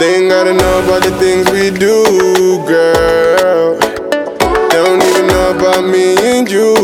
They ain't gotta know about the things we do, girl. They don't even know about me and you,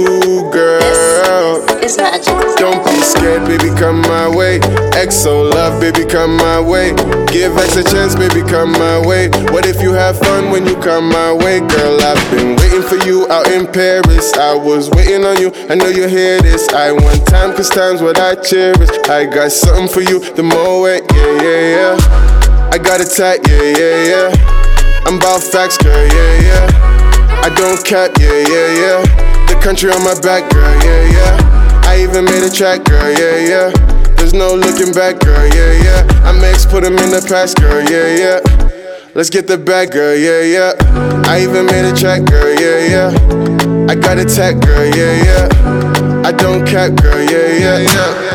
girl. It's magic. Don't be scared, baby, come my way. XO love, baby, come my way. Give X a chance, baby, come my way. What if you have fun when you come my way? Girl, I've been waiting for you out in Paris. I was waiting on you, I know you hear this. I want time, cause time's what I cherish. I got something for you, the Moet, yeah, yeah, yeah. I got it tight, yeah, yeah, yeah. I'm about facts, girl, yeah, yeah. I don't cap, yeah, yeah, yeah. The country on my back, girl, yeah, yeah. I even made a track, girl, yeah, yeah. There's no looking back, girl, yeah, yeah. I'm ex, put him in the past, girl, yeah, yeah. Let's get the bag, girl, yeah, yeah. I even made a track, girl, yeah, yeah. I got a tag, girl, yeah, yeah. I don't cap, girl, yeah, yeah, yeah.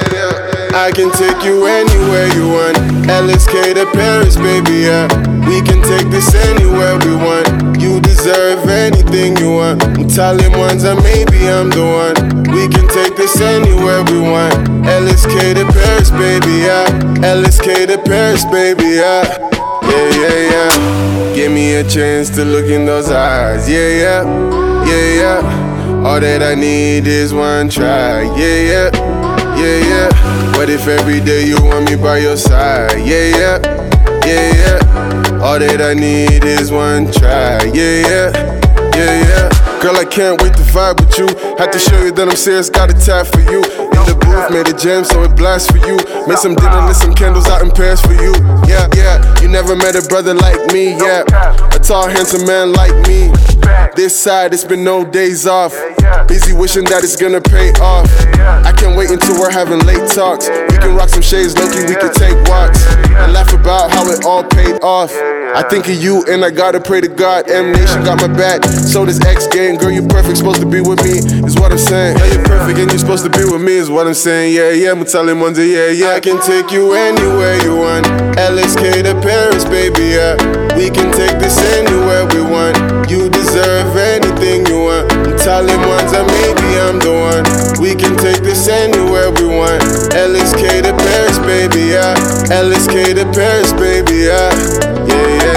I can take you anywhere you want. LSK to Paris, baby, yeah. We can take this anywhere we want. You deserve anything you want. I'm telling ones that maybe I'm the one. We can take this anywhere we want. LSK to Paris, baby, yeah. LSK to Paris, baby, yeah. Yeah, yeah, yeah. Give me a chance to look in those eyes, yeah, yeah. Yeah, yeah. All that I need is one try, yeah, yeah. Yeah, yeah. What if every day you want me by your side? Yeah, yeah. Yeah, yeah. All that I need is one try. Yeah, yeah. Yeah, yeah. Girl, I can't wait to vibe with you. Had to show you that I'm serious, got a tap for you. In the booth, made a jam, so it blasts for you. Made some dinner, lit some candles out in Paris for you. Yeah, yeah. You never met a brother like me, yeah. A tall, handsome man like me. This side, it's been no days off. Busy wishing that it's gonna pay off. I can't wait until we're having late talks. We can rock some shades, low-key, we can take walks and laugh about how it all paid off. I think of you and I gotta pray to God. M-Nation got my back, so does X Gang. Girl, you perfect, supposed to be with me, is what I'm saying. Girl, you're perfect and you're supposed to be with me, is what I'm saying. Yeah, yeah, I'm telling Monday, yeah, yeah. I can take you anywhere you want. LSK to Paris, baby, yeah. We can take this anywhere we want. You deserve anything you want. I'm telling ones that maybe I'm the one. We can take this anywhere we want. LSK to Paris, baby, yeah. LSK to Paris, baby, yeah. Yeah, yeah,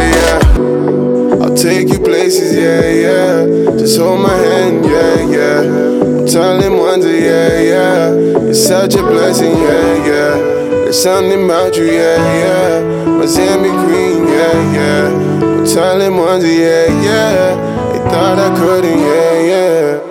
yeah. I'll take you places, yeah, yeah. Just hold my hand, yeah, yeah. I'm telling ones, yeah, yeah. It's such a blessing, yeah, yeah. There's something about you, yeah, yeah. Miami Queen, yeah, yeah. I'm telling ones, yeah, yeah. They thought I couldn't, yeah, yeah.